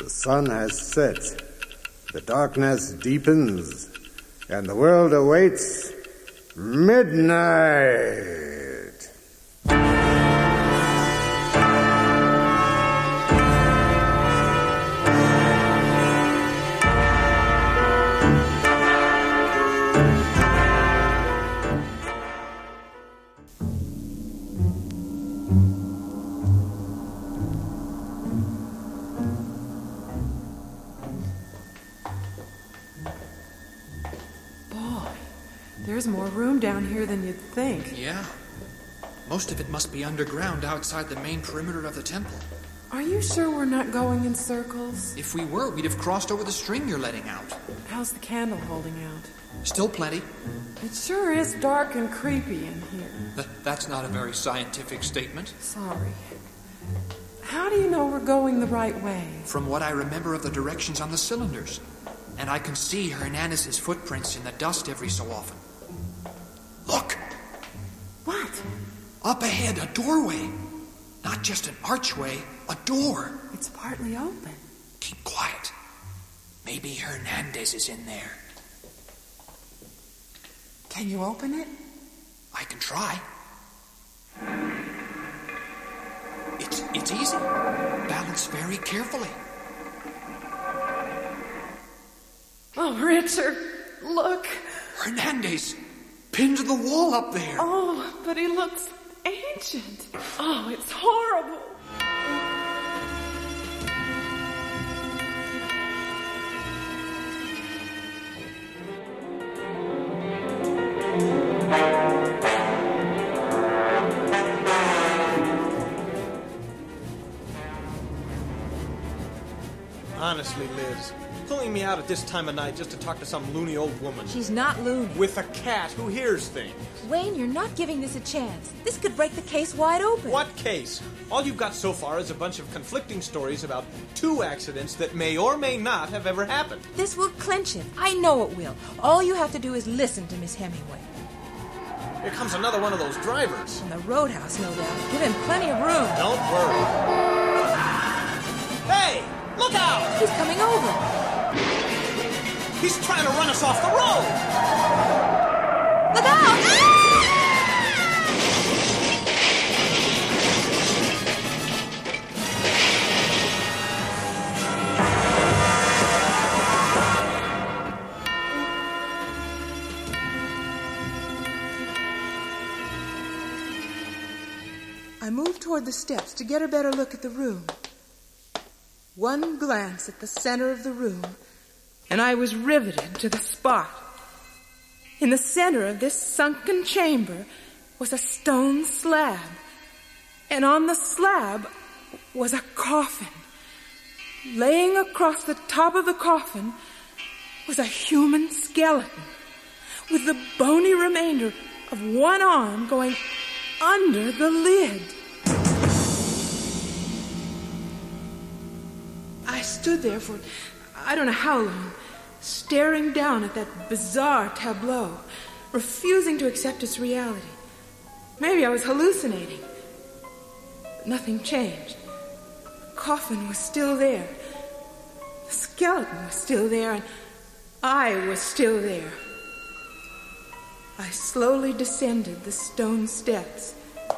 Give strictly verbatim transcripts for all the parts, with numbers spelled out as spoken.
The sun has set, the darkness deepens, and the world awaits midnight. There's more room down here than you'd think. Yeah. Most of it must be underground outside the main perimeter of the temple. Are you sure we're not going in circles? If we were, we'd have crossed over the string you're letting out. How's the candle holding out? Still plenty. It sure is dark and creepy in here. Th- that's not a very scientific statement. Sorry. How do you know we're going the right way? From what I remember of the directions on the cylinders. And I can see Hernandez's footprints in the dust every so often. Look! What? Up ahead, a doorway. Not just an archway, a door. It's partly open. Keep quiet. Maybe Hernandez is in there. Can you open it? I can try. It's, it's easy. Balance very carefully. Oh, Richard, look. Hernandez! Pinned to the wall up there. Oh, but he looks ancient. Oh, it's horrible. Honestly, Liz, pulling me out at this time of night just to talk to some loony old woman. She's not loony. With a cat who hears things. Wayne, you're not giving this a chance. This could break the case wide open. What case? All you've got so far is a bunch of conflicting stories about two accidents that may or may not have ever happened. This will clinch it. I know it will. All you have to do is listen to Miss Hemingway. Here comes another one of those drivers. From the roadhouse, no doubt. Give him plenty of room. Don't worry. Hey! Look out! He's coming over. He's trying to run us off the road! Look out! Ah! I moved toward the steps to get a better look at the room. One glance at the center of the room, and I was riveted to the spot. In the center of this sunken chamber was a stone slab, and on the slab was a coffin. Laying across the top of the coffin was a human skeleton, with the bony remainder of one arm going under the lid. I stood there for I don't know how long, staring down at that bizarre tableau, refusing to accept its reality. Maybe I was hallucinating. But nothing changed. The coffin was still there. The skeleton was still there, and I was still there. I slowly descended the stone steps.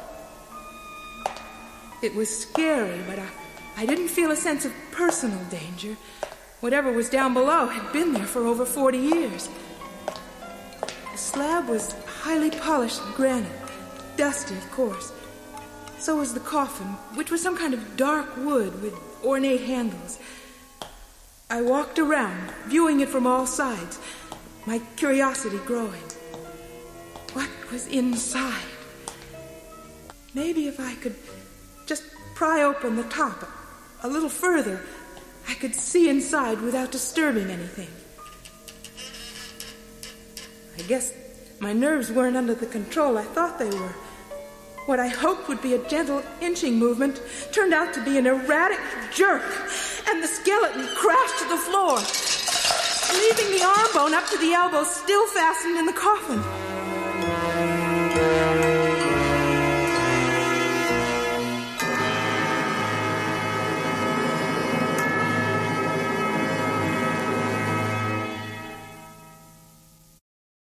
It was scary, but I, I didn't feel a sense of personal danger. Whatever was down below had been there for over forty years. The slab was highly polished granite, dusty, of course. So was the coffin, which was some kind of dark wood with ornate handles. I walked around, viewing it from all sides, my curiosity growing. What was inside? Maybe if I could just pry open the top a little further, I could see inside without disturbing anything. I guess my nerves weren't under the control I thought they were. What I hoped would be a gentle inching movement turned out to be an erratic jerk, and the skeleton crashed to the floor, leaving the arm bone up to the elbow still fastened in the coffin.